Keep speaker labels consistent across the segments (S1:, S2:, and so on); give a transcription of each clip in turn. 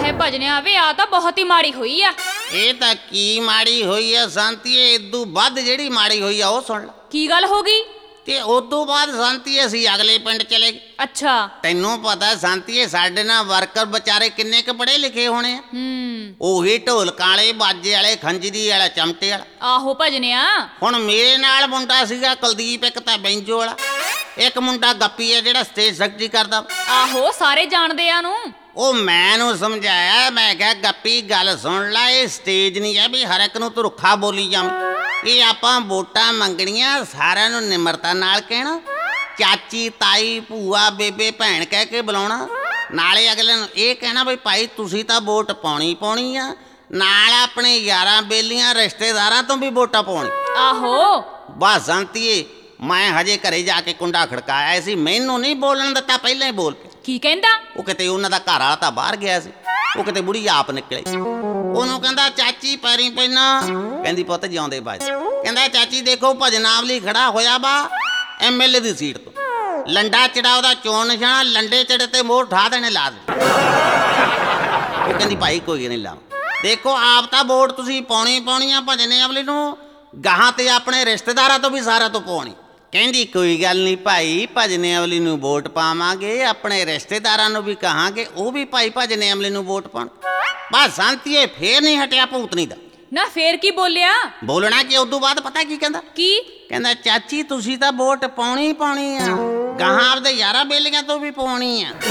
S1: ਹੈ ਭਜਨਿਆ ਵੇ ਆ ਤਾਂ ਬਹੁਤ ਹੀ ਮਾੜੀ ਹੋਈ ਆ।
S2: ਇਹ ਤਾਂ ਕੀ ਮਾੜੀ ਹੋਈ ਆ ਸ਼ਾਂਤੀਏ, ਇਦੋਂ ਵੱਧ ਜਿਹੜੀ ਮਾੜੀ ਹੋਈ ਆ ਉਹ ਸੁਣ ਲੈ।
S1: ਕੀ ਗੱਲ ਹੋ ਗਈ?
S2: ਤੇ ਉਦੋਂ ਬਾਅਦ ਸ਼ਾਂਤੀਏ ਅਸੀਂ ਅਗਲੇ ਪਿੰਡ ਚਲੇ ਗਏ।
S1: ਅੱਛਾ।
S2: ਤੈਨੂੰ ਪਤਾ ਸ਼ਾਂਤੀਏ ਸਾਡੇ ਨਾਲ ਵਰਕਰ ਵਿਚਾਰੇ ਕਿੰਨੇ ਕੁ ਪੜ੍ਹੇ ਲਿਖੇ ਹੋਣੇ ਆ। ਉਹੀ ਢੋਲਕਾਂ ਵਾਲੇ, ਬਾਜੇ ਵਾਲੇ, ਖੰਜਰੀ ਵਾਲਾ, ਚਮਟੇ ਵਾਲਾ।
S1: ਆਹੋ ਭਜਨਿਆ।
S2: ਹੁਣ ਮੇਰੇ ਨਾਲ ਮੁੰਡਾ ਸੀਗਾ ਕੁਲਦੀਪ, ਇੱਕ ਤਾਂ ਬੈਂਜੋ ਵਾਲਾ, ਇੱਕ ਮੁੰਡਾ ਗੱਪੀ ਹੈ ਜਿਹੜਾ ਸਟੇਜ ਸੈਕਟਰੀ ਕਰਦਾ।
S1: ਆਹੋ ਸਾਰੇ ਜਾਣਦੇ ਆ ਨੂੰ।
S2: ਉਹ ਮੈਂ ਨੂੰ ਸਮਝਾਇਆ, ਮੈਂ ਕਿਹਾ ਗੱਪੀ ਗੱਲ ਸੁਣ ਲੈ, ਇਹ ਸਟੇਜ ਨਹੀਂ ਹੈ ਵੀ ਹਰ ਇੱਕ ਨੂੰ ਤੂੰ ਰੁੱਖਾ ਬੋਲੀ ਜਾਵੇਂ। ਇਹ ਆਪਾਂ ਵੋਟਾਂ ਮੰਗਣੀਆਂ, ਸਾਰਿਆਂ ਨੂੰ ਨਿਮਰਤਾ ਨਾਲ ਕਹਿਣਾ, ਚਾਚੀ, ਤਾਈ, ਭੂਆ, ਬੇਬੇ, ਭੈਣ ਕਹਿ ਕੇ ਬੁਲਾਉਣਾ। ਨਾਲੇ ਅਗਲੇ ਨੂੰ ਇਹ ਕਹਿਣਾ ਬਈ ਭਾਈ ਤੁਸੀਂ ਤਾਂ ਵੋਟ ਪਾਉਣੀ ਆ, ਨਾਲ ਆਪਣੇ ਯਾਰਾਂ ਬੇਲੀਆਂ ਰਿਸ਼ਤੇਦਾਰਾਂ ਤੋਂ ਵੀ ਵੋਟਾਂ ਪਾਉਣੀ।
S1: ਆਹੋ
S2: ਬਸ ਸ਼ਾਂਤੀਏ, ਮੈਂ ਹਜੇ ਘਰੇ ਜਾ ਕੇ ਕੁੰਡਾ ਖੜਕਾਇਆ ਸੀ, ਮੈਨੂੰ ਨਹੀਂ ਬੋਲਣ ਦਿੱਤਾ, ਪਹਿਲਾਂ ਹੀ ਬੋਲ ਪਿਆ।
S1: ਕੀ ਕਹਿੰਦਾ?
S2: ਉਹ ਕਿਤੇ ਉਹਨਾਂ ਦਾ ਘਰ ਵਾਲਾ ਤਾਂ ਬਾਹਰ ਗਿਆ ਸੀ, ਉਹ ਕਿਤੇ ਬੁੜੀ ਆਪ ਨਿਕਲੇ। ਉਹਨੂੰ ਕਹਿੰਦਾ ਚਾਚੀ ਪੈਰੀ ਪੈਣਾ। ਕਹਿੰਦੀ ਪੁੱਤ ਜਿਉਂਦੇ ਬਾਜ। ਕਹਿੰਦਾ ਚਾਚੀ ਦੇਖੋ ਭਜਨਾਵਲੀ ਖੜਾ ਹੋਇਆ ਵਾ MLA ਦੀ ਸੀਟ ਤੋਂ, ਲੰਡਾ ਚੜਾ ਉਹਦਾ ਚੋਣ ਨਿਸ਼ਾਨਾ, ਲੰਡੇ ਚੜੇ ਤੇ ਮੋਹਰ ਠਾ ਦੇਣੇ ਲਾ ਦੇ। ਉਹ ਕਹਿੰਦੀ ਭਾਈ ਕੋਈ ਨਹੀਂ ਲਾ, ਦੇਖੋ ਆਪ ਤਾਂ ਵੋਟ ਤੁਸੀਂ ਪਾਉਣੀ ਆ ਭਜਨਾਵਲੀ ਨੂੰ, ਗਾਹਾਂ ਤੇ ਆਪਣੇ ਰਿਸ਼ਤੇਦਾਰਾਂ ਤੋਂ ਵੀ ਸਾਰਿਆਂ ਤੋਂ ਪਾਉਣੀ। ਕਹਿੰਦੀ ਕੋਈ ਗੱਲ ਨਹੀਂ ਭਾਈ, ਭਜਨਾਵਲੀ ਨੂੰ ਵੋਟ ਪਾਵਾਂਗੇ, ਆਪਣੇ ਰਿਸ਼ਤੇਦਾਰਾਂ ਨੂੰ ਵੀ ਕਹਾਂਗੇ ਉਹ ਵੀ ਭਾਈ ਭਜਨਾਵਲੀ ਨੂੰ ਵੋਟ ਪਾਉਣ। ਬਸ ਸ਼ਾਂਤੀਏ ਫੇਰ ਨਹੀਂ ਹਟਿਆ ਭੂਤਨੀ ਦਾ।
S1: ਨਾ ਫੇਰ ਕੀ ਬੋਲਿਆ?
S2: ਬੋਲਣਾ ਕਿ ਉਦੋਂ ਬਾਅਦ ਪਤਾ ਕੀ ਕਹਿੰਦਾ?
S1: ਕੀ
S2: ਕਹਿੰਦਾ ਚਾਚੀ ਤੁਸੀਂ ਤਾਂ ਵੋਟ ਪਾਉਣੀ ਆ, ਗਾਹਾਂ ਆਪਦੇ ਯਾਰਾਂ ਬੇਲੀਆਂ ਤੋਂ ਵੀ ਪਾਉਣੀ ਆ।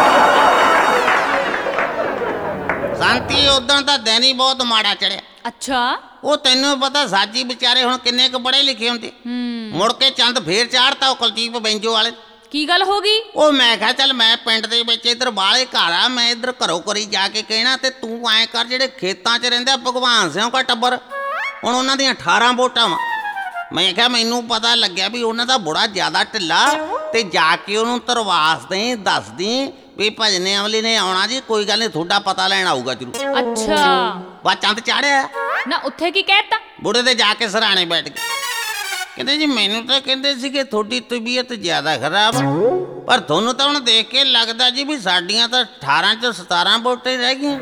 S2: ਸ਼ਾਂਤੀ ਉਦੋਂ ਤਾਂ ਦਿਨ ਹੀ ਬਹੁਤ ਮਾੜਾ ਚੜਿਆ।
S1: ਅੱਛਾ।
S2: ਉਹ ਤੈਨੂੰ ਪਤਾ ਸਾਜੀ ਵਿਚਾਰੇ ਹੁਣ ਕਿੰਨੇ ਕੁ ਪੜ੍ਹੇ ਲਿਖੇ ਹੁੰਦੇ। ਮੁੜ ਕੇ ਚੰਦ ਫੇਰ ਚਾੜਤਾ ਉਹ ਕੁਲਦੀਪ ਬੈਂਜੋ ਵਾਲੇ।
S1: ਕੀ ਗੱਲ ਹੋ ਗਈ?
S2: ਉਹ ਮੈਂ ਕਿਹਾ ਚੱਲ ਮੈਂ ਪਿੰਡ ਦੇ ਵਿੱਚ ਇੱਧਰ ਬਾਹਲੇ ਘਰ ਆ, ਮੈਂ ਇੱਧਰ ਘਰੋਂ ਘਰੀ ਜਾ ਕੇ ਕਹਿਣਾ, ਤੇ ਤੂੰ ਐਂ ਕਰ ਜਿਹੜੇ ਖੇਤਾਂ 'ਚ ਰਹਿੰਦੇ ਆ ਭਗਵਾਨ ਸਿੰਘ ਦਾ ਟੱਬਰ, ਹੁਣ ਉਹਨਾਂ ਦੀਆਂ 18 ਵੋਟਾਂ ਵਾ। ਮੈਂ ਕਿਹਾ ਮੈਨੂੰ ਪਤਾ ਲੱਗਿਆ ਵੀ ਉਹਨਾਂ ਦਾ ਬੜਾ ਜ਼ਿਆਦਾ ਢਿੱਲਾ, ਤੇ ਜਾ ਕੇ ਉਹਨੂੰ ਧਰਵਾਸ ਦੇ ਦੱਸਦੀ ਵੀ ਭਜਨਾਵਲੀ ਨੇ ਆਉਣਾ ਜੀ, ਕੋਈ ਗੱਲ ਨਹੀਂ ਤੁਹਾਡਾ ਪਤਾ ਲੈਣ ਆਊਗਾ ਜ਼ਰੂਰ।
S1: ਅੱਛਾ।
S2: ਬਾ ਚੰਦ ਚਾੜਿਆ
S1: ਨਾ ਉੱਥੇ ਕੀ ਕਹਿਤਾ?
S2: ਬੁੜੇ ਦੇ ਜਾ ਕੇ ਸਰਾਣੇ ਬੈਠ ਗਏ। ਕਹਿੰਦੇ ਜੀ ਮੈਨੂੰ ਤਾਂ ਕਹਿੰਦੇ ਸੀਗੇ ਤੁਹਾਡੀ ਤਬੀਅਤ ਜ਼ਿਆਦਾ ਖਰਾਬ, ਪਰ ਤੁਹਾਨੂੰ ਤਾਂ ਹੁਣ ਦੇਖ ਕੇ ਲੱਗਦਾ ਜੀ ਵੀ ਸਾਡੀਆਂ ਤਾਂ 18 ਚੋਂ 17 ਵੋਟਾਂ ਹੀ ਰਹਿ ਗਈਆਂ।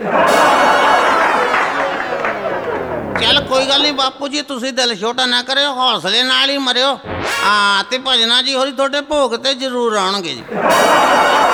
S2: ਚੱਲ ਕੋਈ ਗੱਲ ਨਹੀਂ ਬਾਪੂ ਜੀ, ਤੁਸੀਂ ਦਿਲ ਛੋਟਾ ਨਾ ਕਰਿਓ, ਹੌਸਲੇ ਨਾਲ ਹੀ ਮਰਿਓ। ਹਾਂ ਤੇ ਭਜਨਾ ਜੀ ਹੋਰੀ ਤੁਹਾਡੇ ਭੋਗ ਤੇ ਜ਼ਰੂਰ ਆਉਣਗੇ ਜੀ।